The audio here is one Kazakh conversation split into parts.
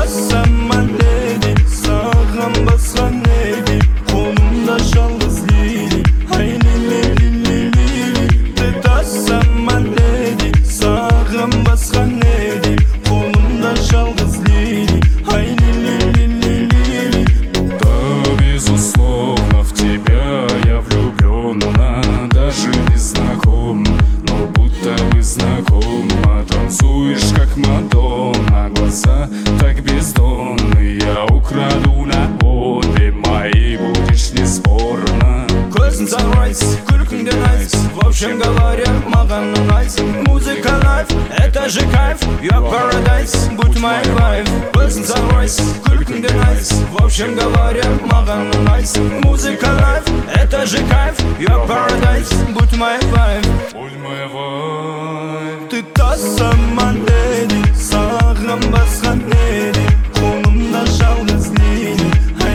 Tutarsam ben neydi, sağım baskan neydi, kolumda жалғыз лили, ай лили. Tutarsam ben neydi, sağım baskan neydi, kolumda жалғыз лили, ай лили. Да, безусловно, в тебя я влюблена, даже не знаком, но будто бы знакома. Танцуешь как Мадонна, глаза так бездонные, я украду на обе мои, будешь неспорно. Көзің сарайс, күлкің де найс, в общем говоря, маған ұнайсың. Музыка лайф, это же кайф, you're paradise, будь моей вайф. Көзің сарайс, күлкің де найс, в общем говоря, маған ұнайсың. Музыка лайф, это же кайф, you're paradise, будь моей вайф. Будь моя вайф. Ты та сама леди, сағым басқан леди, қолымда жалғыз лили, ай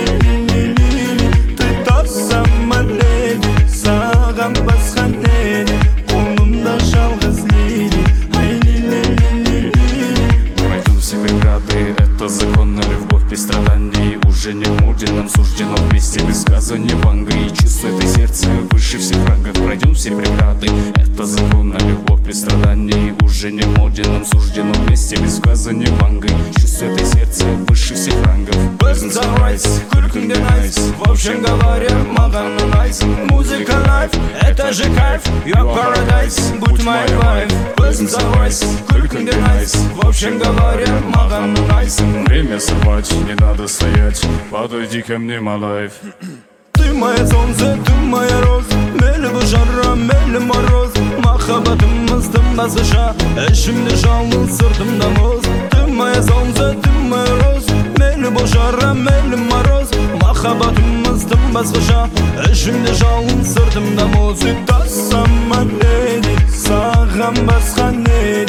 лили. Ты та сама леди, сағым басқан леди, қолымда жалғыз лили, ай лили. Пройдем все преграды, это законная любовь без страданий. Уже не в моде, нам суждено вместе без сказания ванга. И чувство этой сердца выше всех рангов. Пройдем все преграды, это законная любовь без страданий. Уже не в моде, нам суждено вместе без сказания ванга. И чувство этой сердца выше всех рангов. Көзің сарайс, күлкің де найс, в общем говоря, маған ұнайсың. Музыка лайф, это же кайф, you're paradise, будь моей вайф. Көзің сарайс, күлкің де найс, в общем говоря, маған ұнайсың. Время сорвать, не надо стоять, подойди ко мне, my life. Ты моя солнце, ты моя роза, мейлі бұл жара, мейлі мороз. Махаббатымыздың басқаша, ішімде жалғыз, сыртымда мұз. Ты моя солнце, ты моя роза, мейлі бұл жара, мейлі мороз. Махаббатымыздың басқаша, ішімде жалғыз, сыртымда мұз. Ты та сама леди, саған басқан леди,